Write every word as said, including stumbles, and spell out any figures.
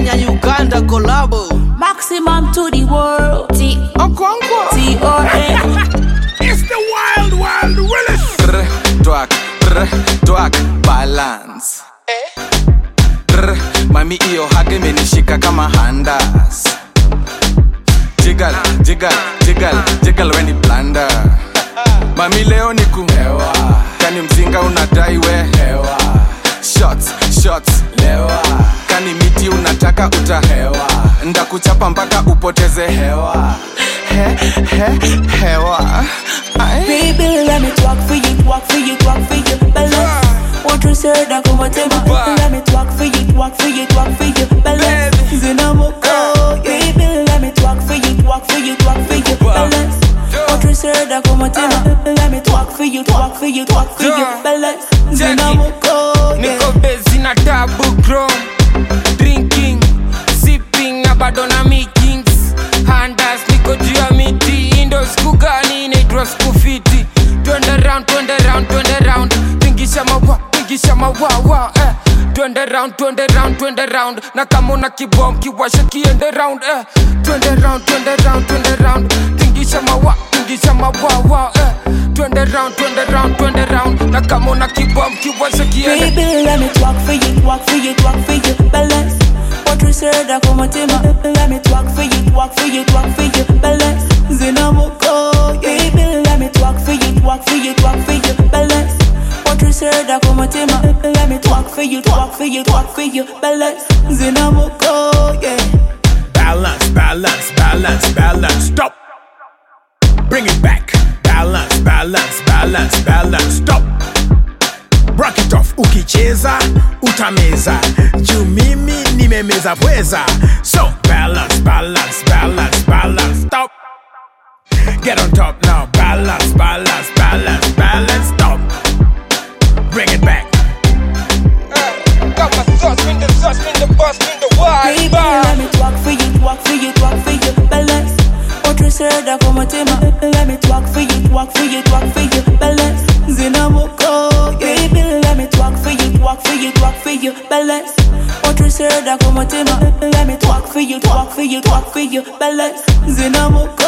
Kenya Uganda collabo. Maximum to the world. T Okonkwo. T O N. It's the wild, wild Willis. Brr, twak, brr, twak, balance. Eh? Brr, mami iyo hage menishika kama handas. Jiggle, jiggle, jiggle, jiggle when it blunder. Mami leo niku hewa, kani mzinga unadai we hewa. Shots, shots, lewa, kani miti unataka uta hewa. Ndakuchapa mpaka upoteze hewa. He, he, hewa. Baby, let me talk for you, talk for you, talk for you, balance. What you said, I come and tell me. Let me talk for you, talk for you, talk for you, balance. Zinamoko, baby, let me talk for you, talk for you, talk for you, balance. What you said, I come and tell me. Let me talk for you, talk for you, talk for you, balance. Zinamoko, niko busy na tabu chrome, drinking, sipping, abado na meetings, handas niko juu ya miti, indo siku gani inaitwa siku fiti. Twende round, twende round, twende round, tingisha mawa, tingisha mawa, eh. Twende round, twende round, twende round, na kama una kibom kiwasha kiende round, eh. Twende round, twende round, twende round, tingisha mawa, tingisha mawa, eh. Twende round, twende round, twende round, na kama una kibom kiwasha kiende. baby, let me talk for you, talk for you, talk for you, balance. What you said, I come and tell me. Let me talk for you, talk for you, talk for you, balance. Zinamoko, baby, let me talk for you, talk for you, talk for you, balance. What you said, I come and tell me. Let me talk for you, talk for you, talk for you, balance. Zinamoko, yeah. Balance, balance, balance, balance. Stop. Bring it back. Balance, balance, balance, balance. Stop. Break it off. Ukicheza, utameza. Juu mimi nimemeza pweza. So balance, balance, balance, balance. Stop. Get on top now. Balance, balance, balance, balance. Stop. Bring it back. Got my sauce, spin the sauce, spin the bus, spin the wild. Baby, let me talk for you, talk for you, talk for you, balance. What you said, I come and tell me. Let me talk for you, talk for you, talk for you, balance. Zinamoko, baby, let me talk for you, talk for you, talk for you, balance. What you said, I come and tell me. Let me talk for you, talk for you, talk for you, balance. Zinamoko.